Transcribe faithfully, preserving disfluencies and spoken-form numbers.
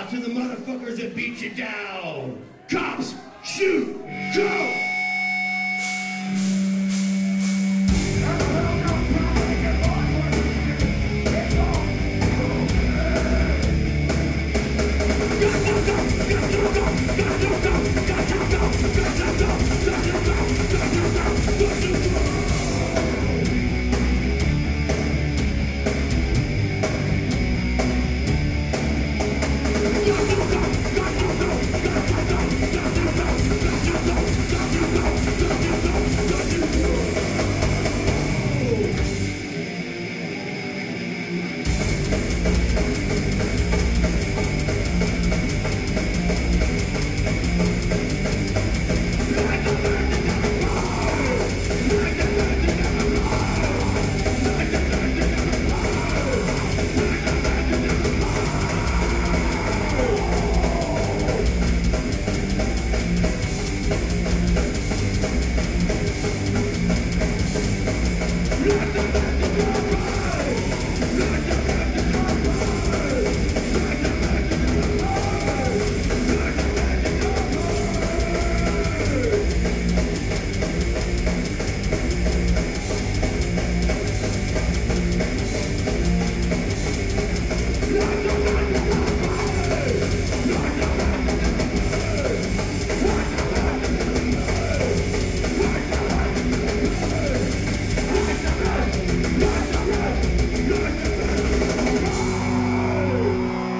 out to the motherfuckers that beat you down. Cops, shoot, go! Go, go, go, go, go, go, go, go, go, go, go, go, go, go.